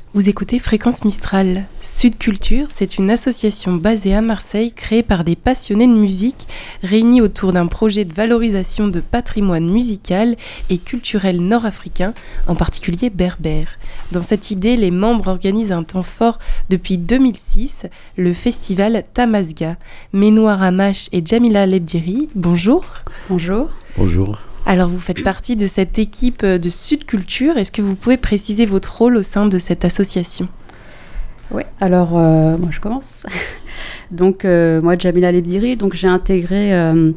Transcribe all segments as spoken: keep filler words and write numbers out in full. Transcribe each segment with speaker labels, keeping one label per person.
Speaker 1: Vous écoutez Fréquence Mistral. Sud Culture, c'est une association basée à Marseille, créée par des passionnés de musique, réunis autour d'un projet de valorisation de patrimoine musical et culturel nord-africain, en particulier berbère. Dans cette idée, les membres organisent un temps fort depuis deux mille six, le festival Tamazgha. Ménoir Hamache et Jamila Lebdiri, bonjour.
Speaker 2: Bonjour.
Speaker 3: Bonjour.
Speaker 1: Alors, vous faites partie de cette équipe de Sud Culture. Est-ce que vous pouvez préciser votre rôle au sein de cette association ?
Speaker 2: Oui, alors euh, moi je commence. donc euh, moi Jamila Lebdiri, donc j'ai intégré euh,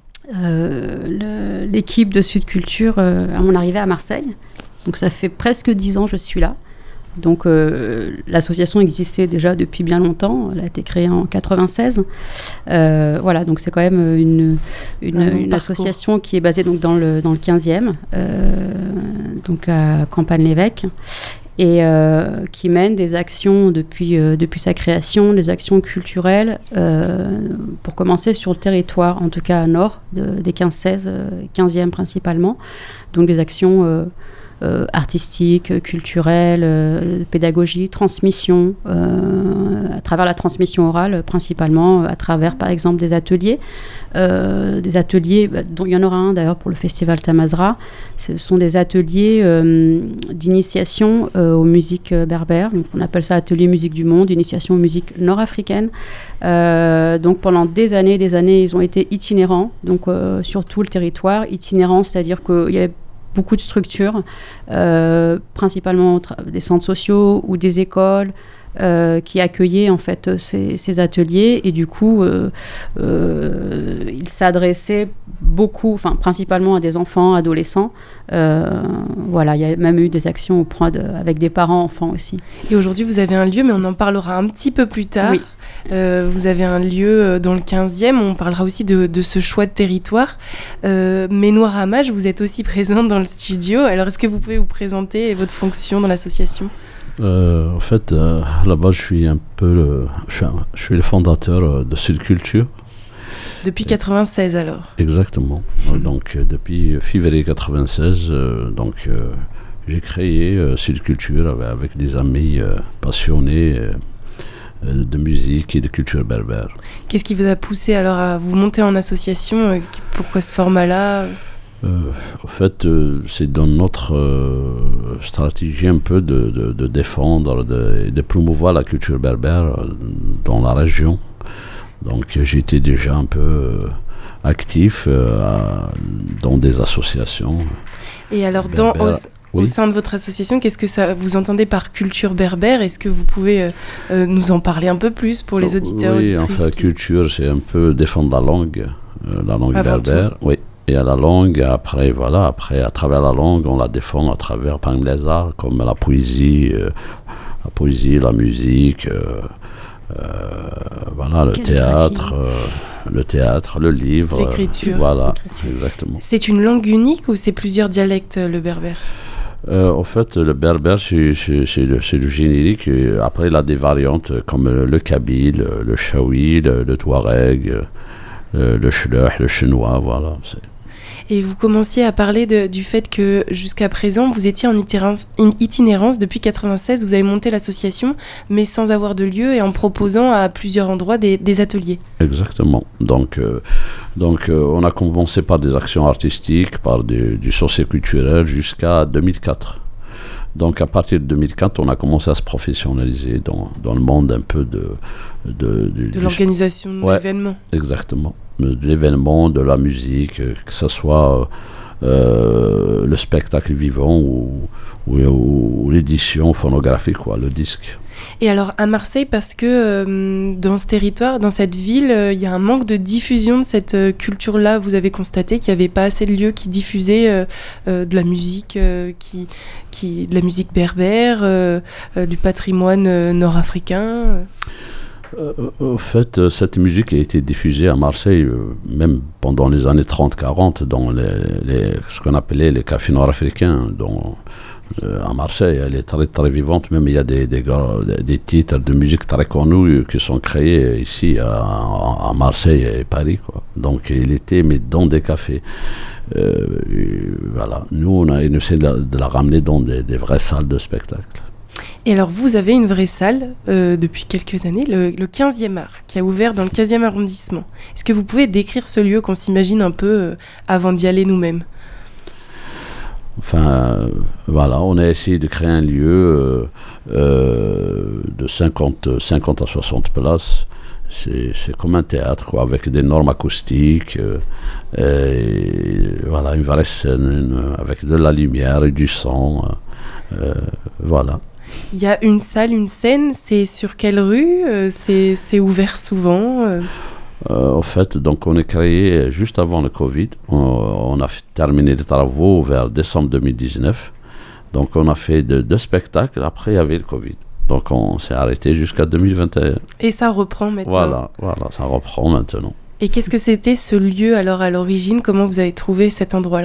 Speaker 2: euh, le, l'équipe de Sud Culture euh, à mon arrivée à Marseille. Donc ça fait presque dix ans que je suis là. Donc euh, l'association existait déjà depuis bien longtemps, elle a été créée en quatre-vingt-seize. Euh, voilà, donc c'est quand même une, une, une association qui est basée donc dans le, dans le quinzième, euh, donc à Campagne-l'Évêque, et euh, qui mène des actions depuis, euh, depuis sa création, des actions culturelles, euh, pour commencer sur le territoire, en tout cas à nord de, des quinze seize, euh, quinzième principalement, donc des actions euh, Euh, artistique, culturelle, euh, pédagogie, transmission, euh, à travers la transmission orale principalement, à travers par exemple des ateliers, euh, des ateliers, bah, dont il y en aura un d'ailleurs pour le festival Tamazgha. Ce sont des ateliers euh, d'initiation euh, aux musiques berbères, donc on appelle ça atelier musique du monde, initiation aux musiques nord-africaines. Euh, donc pendant des années, des années, ils ont été itinérants, donc euh, sur tout le territoire, itinérants, c'est-à-dire qu'il y avait beaucoup de structures, euh, principalement tra- des centres sociaux ou des écoles euh, qui accueillaient en fait ces, ces ateliers, et du coup euh, euh, ils s'adressaient beaucoup, enfin principalement à des enfants, adolescents. Euh, voilà, il y a même eu des actions au point de, avec des parents enfants aussi.
Speaker 1: Et aujourd'hui vous avez un lieu, mais on en parlera un petit peu plus tard.
Speaker 2: Oui.
Speaker 1: Euh, vous avez un lieu dans le quinzième, on parlera aussi de, de ce choix de territoire. Euh, Ménoir Hamache, vous êtes aussi présente dans le studio, alors est-ce que vous pouvez vous présenter votre fonction dans l'association ?
Speaker 3: Euh, en fait, euh, à la base, je suis un peu le, je suis, un, je suis le fondateur de Sud Culture.
Speaker 1: Depuis quatre-vingt-seize alors ?
Speaker 3: Exactement. Mmh. Donc, euh, depuis février quatre-vingt-seize, euh, donc, euh, j'ai créé euh, Sud Culture avec, avec des amis euh, passionnés euh, de musique et de culture berbère.
Speaker 1: Qu'est-ce qui vous a poussé alors à vous monter en association ? Pourquoi ce format-là ?
Speaker 3: Euh, en fait, euh, c'est dans notre euh, stratégie un peu de, de, de défendre, de, de promouvoir la culture berbère euh, dans la région. Donc j'étais déjà un peu euh, actif euh, à, dans des associations.
Speaker 1: Et alors, dans, au, oui. au sein de votre association, qu'est-ce que ça, vous entendez par culture berbère ? Est-ce que vous pouvez euh, euh, nous en parler un peu plus pour les auditeurs
Speaker 3: oui,
Speaker 1: auditrices ?
Speaker 3: Oui, enfin, qui... culture, c'est un peu défendre la langue, euh, la langue Avant berbère. Tout. Oui. Et à la langue, après, voilà, après, à travers la langue, on la défend à travers, par exemple, les arts, comme la poésie, euh, la poésie, la musique, euh, euh, voilà, le théâtre, euh, le théâtre, le livre.
Speaker 1: L'écriture.
Speaker 3: Euh, voilà,
Speaker 1: L'écriture.
Speaker 3: Exactement.
Speaker 1: C'est une langue unique ou c'est plusieurs dialectes, le berbère ?
Speaker 3: Euh, en fait, le berbère, c'est, c'est, c'est, le, c'est le générique. Et après, il a des variantes comme le, le kabyle, le chaoui, le, le touareg, le, le shlech, le chinois, voilà. C'est...
Speaker 1: Et vous commenciez à parler de, du fait que jusqu'à présent, vous étiez en itinérance, itinérance depuis quatre-vingt-seize, vous avez monté l'association, mais sans avoir de lieu et en proposant à plusieurs endroits des, des ateliers.
Speaker 3: Exactement. Donc, euh, donc euh, on a commencé par des actions artistiques, par des, du socio-culturel jusqu'à deux mille quatre. Donc à partir de deux mille quatre, on a commencé à se professionnaliser dans, dans le monde un peu de...
Speaker 1: De, de, de l'organisation de
Speaker 3: ouais,
Speaker 1: l'événement.
Speaker 3: Exactement. De l'événement, de la musique, que ce soit euh, le spectacle vivant ou, ou, ou l'édition phonographique, quoi, le disque.
Speaker 1: Et alors à Marseille, parce que euh, dans ce territoire, dans cette ville, il euh, y a un manque de diffusion de cette euh, culture-là. Vous avez constaté qu'il n'y avait pas assez de lieux qui diffusaient euh, euh, de la musique, euh, qui, qui, de la musique berbère, euh, euh, du patrimoine euh, nord-africain. Euh.
Speaker 3: Euh, en fait, cette musique a été diffusée à Marseille, euh, même pendant les années trente quarante, dans les, les, ce qu'on appelait les cafés nord-africains. Dont, euh, à Marseille, elle est très, très vivante. Même il y a des, des, des titres de musique très connus qui sont créés ici à, à Marseille et Paris, quoi. Donc, il était mais dans des cafés. Euh, voilà. Nous, on a essayé de la, de la ramener dans des, des vraies salles de spectacle.
Speaker 1: Et alors, vous avez une vraie salle euh, depuis quelques années, le, le quinzième art, qui a ouvert dans le quinzième arrondissement. Est-ce que vous pouvez décrire ce lieu qu'on s'imagine un peu euh, avant d'y aller nous-mêmes ?
Speaker 3: Enfin, euh, voilà, on a essayé de créer un lieu euh, euh, de cinquante, cinquante à soixante places. C'est, c'est comme un théâtre, quoi, avec des normes acoustiques, euh, et voilà, une vraie scène, une, avec de la lumière et du son, euh, voilà.
Speaker 1: Il y a une salle, une scène, c'est sur quelle rue ? euh, c'est, c'est ouvert souvent euh...
Speaker 3: Euh, en fait, donc on est créé juste avant le Covid. On, on a fait, terminé les travaux vers décembre deux mille dix-neuf. Donc on a fait deux de spectacles. Après, il y avait le Covid. Donc on s'est arrêté jusqu'à deux mille vingt et un.
Speaker 1: Et ça reprend maintenant.
Speaker 3: Voilà, voilà, ça reprend maintenant.
Speaker 1: Et qu'est-ce que c'était ce lieu alors à l'origine ? Comment vous avez trouvé cet endroit-là ?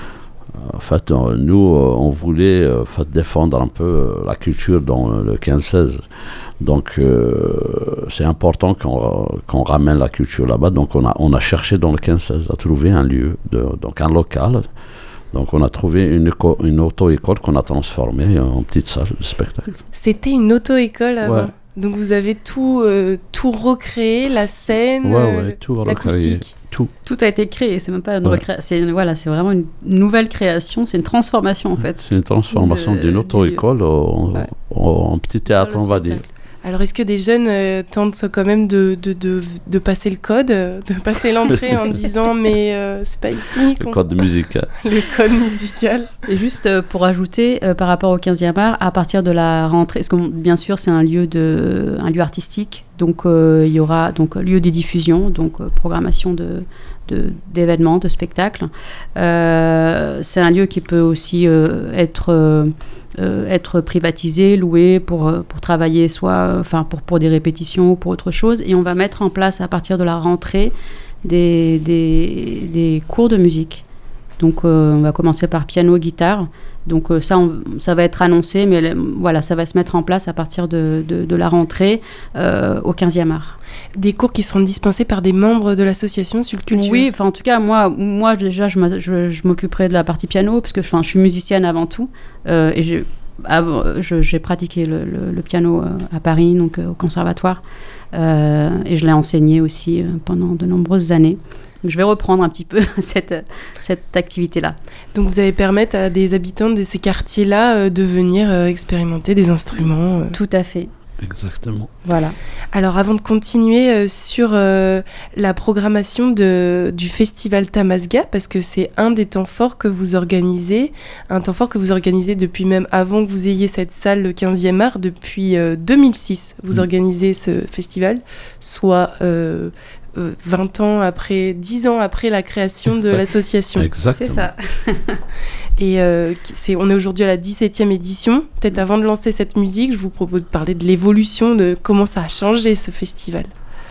Speaker 3: En fait, on, nous, on voulait en fait, défendre un peu la culture dans le quinze seize. Donc, euh, c'est important qu'on, qu'on ramène la culture là-bas. Donc, on a, on a cherché dans le quinze seize à trouver un lieu, de, donc un local. Donc, on a trouvé une, éco- une auto-école qu'on a transformée en petite salle de spectacle.
Speaker 1: C'était une auto-école avant.
Speaker 3: Ouais.
Speaker 1: Donc, vous avez tout, euh, tout recréé, la scène,
Speaker 3: Ouais, ouais,
Speaker 1: euh,
Speaker 3: tout
Speaker 1: l'acoustique.
Speaker 3: Tout.
Speaker 2: Tout a été créé, c'est même pas une
Speaker 3: Ouais.
Speaker 2: recré... c'est une- voilà, c'est vraiment une nouvelle création, c'est une transformation en fait.
Speaker 3: C'est une transformation
Speaker 2: De-
Speaker 3: d'une auto-école en,
Speaker 2: Ouais.
Speaker 3: en, en petit théâtre, on va dire.
Speaker 1: Alors, est-ce que des jeunes euh, tentent quand même de, de, de, de passer le code, euh, de passer l'entrée en disant « mais euh, c'est pas ici
Speaker 3: Le
Speaker 1: qu'on...
Speaker 3: code musical.
Speaker 1: Le code musical.
Speaker 2: Et juste euh, pour ajouter, euh, par rapport au quinzième art, à partir de la rentrée, parce que bon, bien sûr c'est un lieu, de, un lieu artistique, donc euh, il y aura donc, lieu des diffusions, donc euh, programmation de, de, d'événements, de spectacles. Euh, c'est un lieu qui peut aussi euh, être... Euh, Euh, être privatisé, loué pour, euh, pour travailler, soit enfin euh, pour, pour des répétitions ou pour autre chose. Et on va mettre en place à partir de la rentrée des, des, des cours de musique. Donc euh, on va commencer par piano, guitare. Donc euh, ça, on, ça va être annoncé, mais le, voilà, ça va se mettre en place à partir de, de, de la rentrée euh, au quinzième art.
Speaker 1: Des cours qui seront dispensés par des membres de l'association Sud Culture.
Speaker 2: Oui, enfin en tout cas moi, moi déjà je, je, je m'occuperai de la partie piano parce que je suis musicienne avant tout euh, et j'ai, avant, je, j'ai pratiqué le, le, le piano euh, à Paris, donc euh, au conservatoire, euh, et je l'ai enseigné aussi euh, pendant de nombreuses années. Donc, je vais reprendre un petit peu cette, cette activité-là.
Speaker 1: Donc vous allez permettre à des habitants de ces quartiers-là euh, de venir euh, expérimenter des instruments. Euh.
Speaker 2: Tout à fait.
Speaker 3: Exactement.
Speaker 2: Voilà.
Speaker 1: Alors avant de continuer euh, sur euh, la programmation de, du festival Tamasga, parce que c'est un des temps forts que vous organisez, un temps fort que vous organisez depuis même avant que vous ayez cette salle, le quinzième art, depuis euh, deux mille six, vous mmh. organisez ce festival, soit... Euh, Euh, vingt ans après, dix ans après la création de l'association.
Speaker 3: Exactement.
Speaker 2: C'est ça.
Speaker 1: Et euh, c'est, on est aujourd'hui à la dix-septième édition. Peut-être avant de lancer cette musique, je vous propose de parler de l'évolution, de comment ça a changé ce festival.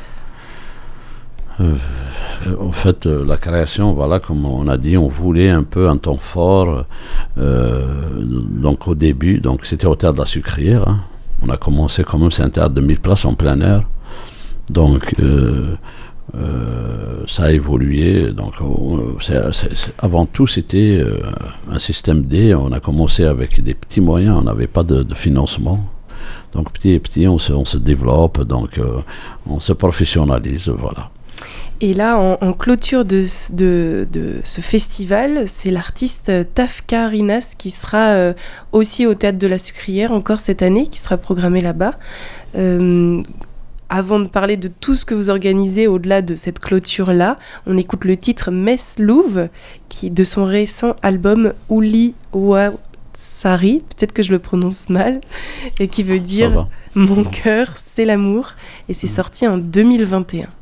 Speaker 3: Euh, en fait, euh, la création, voilà, comme on a dit, on voulait un peu un temps fort. Euh, donc au début, donc c'était au théâtre de la Sucrière. Hein. On a commencé quand même, c'est un théâtre de mille places en plein air. Donc euh, Euh, ça a évolué. Donc, on, c'est, c'est, c'est, avant tout, c'était euh, un système D. On a commencé avec des petits moyens. On n'avait pas de, de financement. Donc, petit à petit, on se, on se développe. Donc, euh, on se professionnalise. Voilà.
Speaker 1: Et là, en, en clôture de, de, de ce festival, c'est l'artiste Tafka Rinas qui sera euh, aussi au Théâtre de la Sucrière encore cette année, qui sera programmé là-bas. Euh, Avant de parler de tout ce que vous organisez au-delà de cette clôture-là, on écoute le titre Meslouv, qui de son récent album Ouli Ouatsari, peut-être que je le prononce mal, et qui veut dire « Mon cœur, c'est l'amour », et c'est sorti en deux mille vingt et un.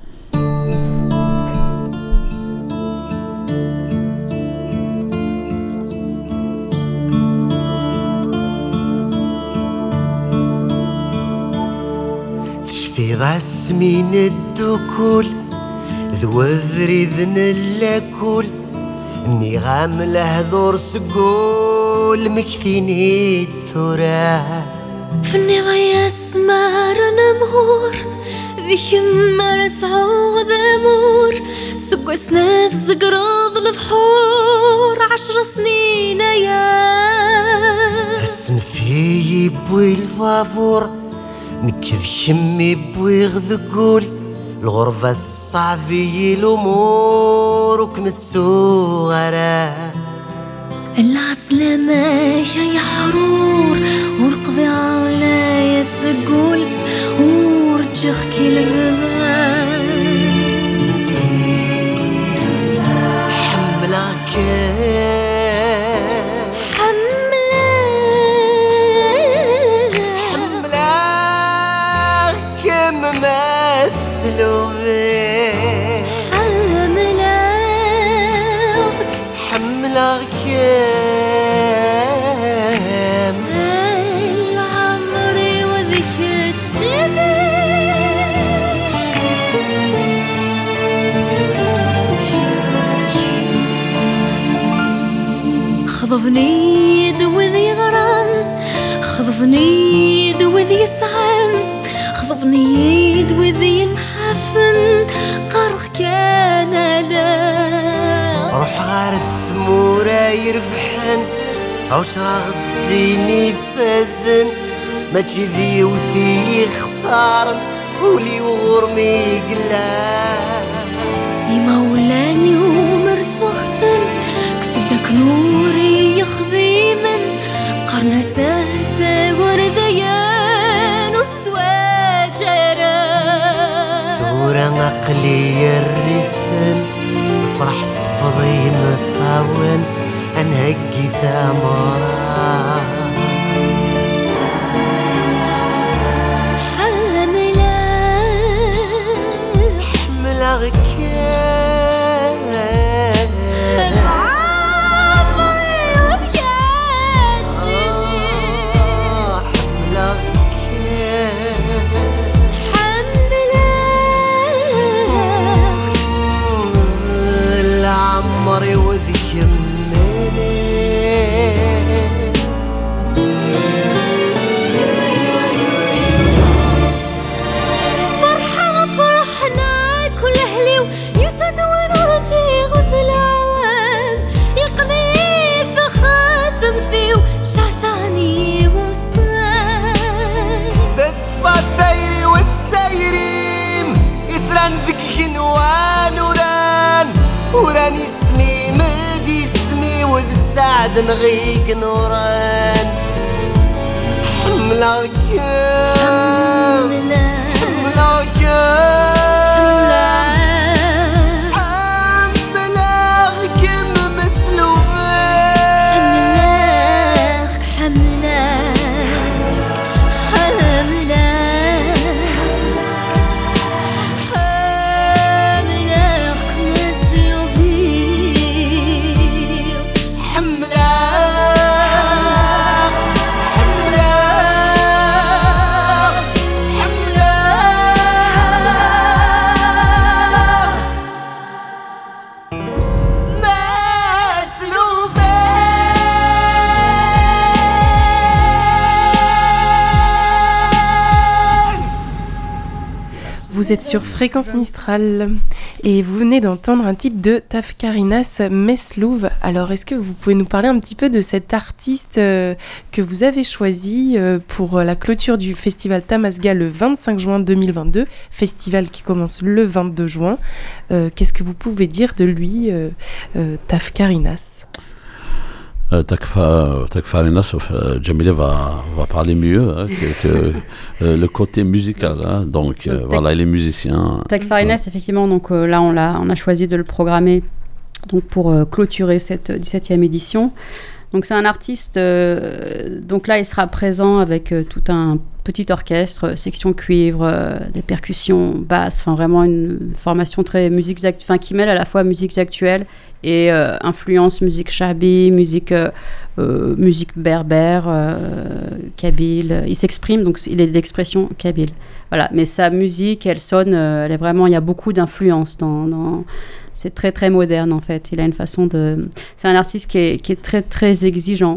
Speaker 4: في ضعس من الدكول ذوذري ذن اللاكول النغام لهذور سقول مكثيني الثرى
Speaker 5: فني ضيا سمار نمهور ذي خمار سعود امور سقو سناف سقراض البحور عشر سنين يا
Speaker 4: حسن فيه بوي الفافور نكذ شمي بوي غذقول الغربة الصعبي الأمور وكنت صغرى
Speaker 5: العسلامة يا حرور ورقضي على يا سقول ورجخكي للغان
Speaker 4: حملك حملك ممثلوبي
Speaker 5: حملك
Speaker 4: حملك
Speaker 5: العمري وذكرت جبين خضفني دوذي غران خضفني دوذي سعان خضفني دوذي نحفن قرخ كان لا
Speaker 4: روح غار الثمورة يرفحن عشرة غزيني فازن ما تجذي وثي يختارن ولي وغرمي قلا
Speaker 5: يمولاني ومرفختن كسدك نوري يخذي من قرن ساتا ورديان وفزواج
Speaker 4: ثورة عقلي الرفن فرح صفضي مطاون انهقي ثمرة
Speaker 5: حملك
Speaker 4: حملك العمري وذي يمني
Speaker 5: فرحة فرحنا كل أهلي ويسد ونرجي غثل عوام يقني ثخاثم فيو شعشعني وصام
Speaker 4: تسفى تيري وتسيريم إثران ذك جنوان وران وران اسمي مذي اسمي وذ السعد نغيق نوران حملك
Speaker 5: حملك
Speaker 4: حملك حملك مسلوبين
Speaker 5: حملك حملك حملك مسلوبين
Speaker 4: حملك
Speaker 1: Vous êtes sur Fréquence Mistral et vous venez d'entendre un titre de Tafkarinas Meslouv. Alors, est-ce que vous pouvez nous parler un petit peu de cet artiste euh, que vous avez choisi euh, pour la clôture du festival Tamasga le vingt-cinq juin deux mille vingt-deux, festival qui commence le vingt-deux juin. Euh, qu'est-ce que vous pouvez dire de lui, euh, euh, Tafkarinas?
Speaker 3: Euh, Takfa, Takfarinas, euh, Jamila va, va parler mieux hein, que, que euh, le côté musical. Hein, donc euh, voilà, il est musicien.
Speaker 2: Takfarinas, ouais. Effectivement, donc euh, là on, l'a, on a choisi de le programmer donc, pour euh, clôturer cette dix-septième édition. Donc c'est un artiste, euh, donc là il sera présent avec euh, tout un petit orchestre, section cuivre, euh, des percussions, basses, enfin vraiment une formation très musique, enfin qui mêle à la fois musiques actuelles et euh, influence musique chabi, musique euh, euh, musique berbère, euh, kabyle. Il s'exprime, donc il est d'expression kabyle. Voilà, mais sa musique, elle sonne, euh, elle est vraiment, il y a beaucoup d'influence dans, dans c'est très très moderne en fait. Il a une façon de, c'est un artiste qui est, qui est très très exigeant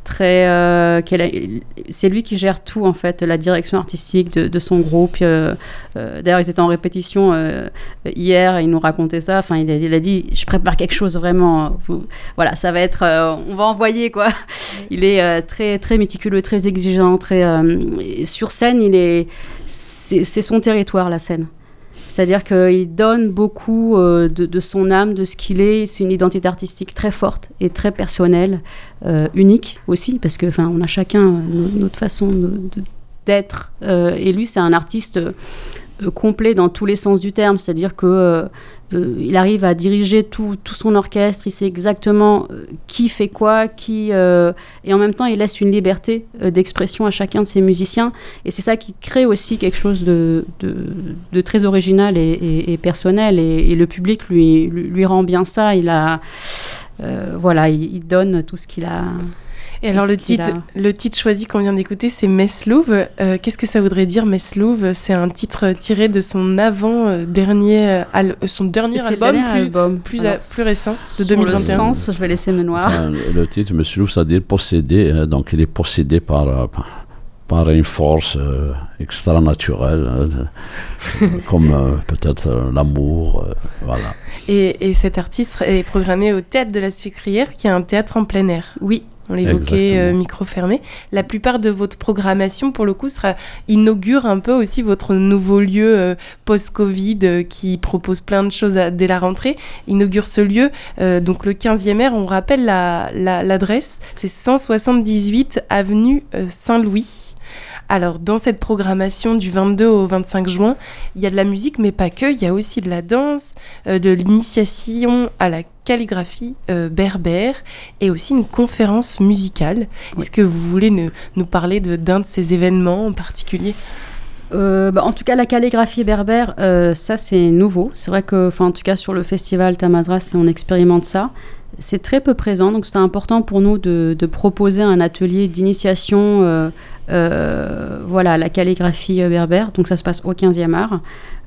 Speaker 2: très, euh, qu'elle a- c'est lui qui gère tout en fait, la direction artistique de, de son groupe. Euh, euh, d'ailleurs, ils étaient en répétition euh, hier, et il nous racontait ça. Enfin, il a, il a dit, je prépare quelque chose vraiment. Vous, voilà, ça va être, euh, on va envoyer quoi. Il est euh, très très méticuleux, très exigeant, très euh, sur scène. Il est, c'est, c'est son territoire, la scène. C'est-à-dire qu'il donne beaucoup euh, de, de son âme, de ce qu'il est. C'est une identité artistique très forte et très personnelle, euh, unique aussi, parce que, enfin, on a chacun euh, no- notre façon de- de- d'être. Euh, et lui, c'est un artiste euh, complet dans tous les sens du terme. C'est-à-dire que euh, euh, il arrive à diriger tout, tout son orchestre. Il sait exactement euh, qui fait quoi, qui euh, et en même temps, il laisse une liberté euh, d'expression à chacun de ses musiciens. Et c'est ça qui crée aussi quelque chose de, de, de très original et, et- et personnel. Et, et le public lui, lui, lui rend bien ça. Il a, euh, voilà, il, il donne tout ce qu'il a.
Speaker 1: Et alors, le
Speaker 2: Qu'est-ce qu'il
Speaker 1: titre,
Speaker 2: a
Speaker 1: le titre choisi qu'on vient d'écouter, c'est Meslouve. Euh, qu'est-ce que ça voudrait dire, Meslouve? C'est un titre tiré de son avant-dernier, son dernier
Speaker 2: C'est le
Speaker 1: album,
Speaker 2: dernier
Speaker 1: plus,
Speaker 2: album.
Speaker 1: plus,
Speaker 2: Alors,
Speaker 1: a- plus récent, de
Speaker 2: sur
Speaker 1: deux mille
Speaker 2: le
Speaker 1: vingt et un.
Speaker 2: sens, je vais laisser Menoir.
Speaker 3: Enfin, le titre, Monsieur Louf, ça veut dire possédé. Hein, donc, il est possédé par, euh, par- par une force euh, extra-naturelle, hein, comme euh, peut-être euh, l'amour. euh, voilà.
Speaker 1: Et, et cet artiste est programmé au Théâtre de la Sucrière, qui est un théâtre en plein air.
Speaker 2: Oui,
Speaker 1: On l'évoquait,
Speaker 3: Exactement.
Speaker 1: euh, micro fermé. La plupart de votre programmation, pour le coup, sera, inaugure un peu aussi votre nouveau lieu euh, post-Covid euh, qui propose plein de choses à- dès la rentrée. Inaugure ce lieu, euh, donc le quinzième R, on rappelle la, la- l'adresse, c'est cent soixante-dix-huit avenue euh, Saint-Louis. Alors, dans cette programmation du vingt-deux au vingt-cinq juin, il y a de la musique, mais pas que. Il y a aussi de la danse, euh, de l'initiation à la calligraphie euh, berbère et aussi une conférence musicale.
Speaker 2: Oui.
Speaker 1: Est-ce que vous voulez ne- nous parler de, d'un de ces événements en particulier ?
Speaker 2: Euh, bah, en tout cas, la calligraphie berbère, euh, ça c'est nouveau. C'est vrai que, enfin, en tout cas, sur le festival Tamazras, on expérimente ça. C'est très peu présent, donc c'était important pour nous de, de proposer un atelier d'initiation, euh, euh, voilà, à la calligraphie euh, berbère. Donc ça se passe au quinzième art.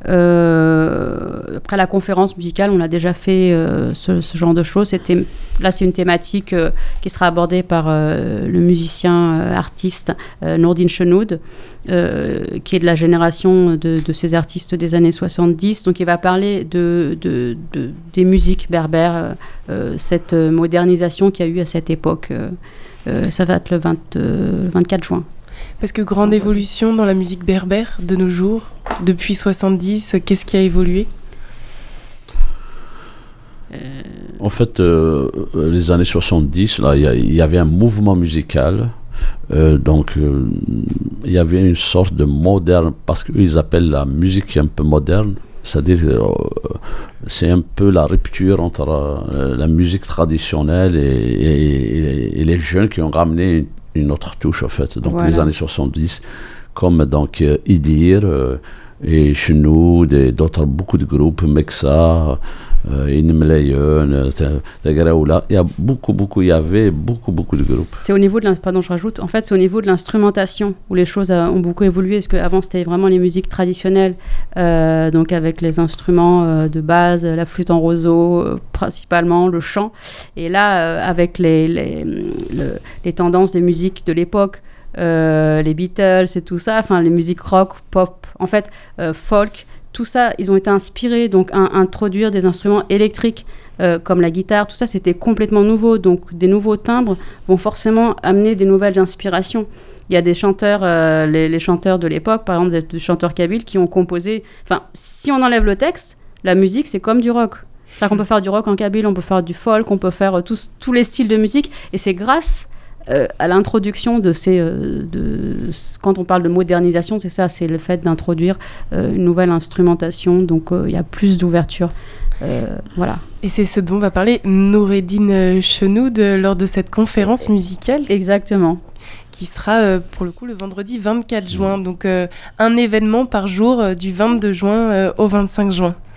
Speaker 2: Euh, après la conférence musicale, on a déjà fait euh, ce, ce genre de choses. C'était, là, c'est une thématique euh, qui sera abordée par euh, le musicien euh, artiste euh, Nourdine Chenoud, euh, qui est de la génération de, de ces artistes des années soixante-dix. Donc il va parler de, de, de- des musiques berbères, euh, euh, cette modernisation qu'il y a eu à cette époque. Euh, euh, ça va être le vingt, euh, le vingt-quatre juin.
Speaker 1: Parce que grande évolution dans la musique berbère de nos jours, depuis soixante-dix, qu'est-ce qui a évolué ?
Speaker 3: En fait, euh, euh, les années soixante-dix, là, il y, a- il y avait un mouvement musical. Euh, donc, euh, il y avait une sorte de moderne, parce qu'ils appellent la musique un peu moderne. C'est-à-dire que euh, c'est un peu la rupture entre euh, la musique traditionnelle et, et- et- et les jeunes qui ont ramené une, une autre touche, en fait. Donc,
Speaker 2: Voilà.
Speaker 3: les années soixante-dix, comme donc euh, Idir euh, et Chenoud et d'autres, beaucoup de groupes, Mexa, euh, Inmeleyen, euh, Tagraoula. Il y a beaucoup, beaucoup, il y avait beaucoup, beaucoup de groupes.
Speaker 2: C'est au niveau de l'in- pardon, je rajoute. En fait, c'est au niveau de l'instrumentation où les choses euh, ont beaucoup évolué. Parce qu'avant, c'était vraiment les musiques traditionnelles, euh, donc avec les instruments euh, de base, la flûte en roseau, euh, principalement le chant. Et là, euh, avec les, les, le- les tendances des musiques de l'époque, euh, les Beatles et tout ça, enfin les musiques rock, pop, en fait, euh, folk, tout ça, ils ont été inspirés, donc à introduire des instruments électriques euh, comme la guitare, tout ça, c'était complètement nouveau. Donc des nouveaux timbres vont forcément amener des nouvelles inspirations. Il y a des chanteurs, euh, les, les chanteurs de l'époque, par exemple des, des chanteurs kabyles, qui ont composé... Enfin, si on enlève le texte, la musique, c'est comme du rock. C'est-à-dire qu'on peut faire du rock en kabyle, on peut faire du folk, on peut faire euh, tous, tous les styles de musique. Et c'est grâce euh, à l'introduction de ces... euh, de, quand on parle de modernisation, c'est ça, c'est le fait d'introduire euh, une nouvelle instrumentation. Donc, euh, il y a plus d'ouverture. Euh, voilà.
Speaker 1: Et c'est ce dont va parler Noureddine Chenoud lors de cette conférence musicale
Speaker 2: Exactement.
Speaker 1: qui sera euh, pour le coup le vendredi vingt-quatre juin. Donc euh, un événement par jour euh, du vingt-deux juin euh, au vingt-cinq juin.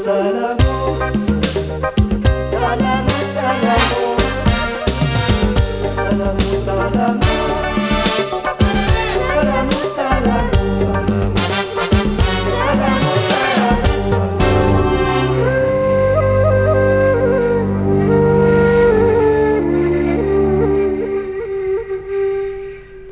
Speaker 4: سلام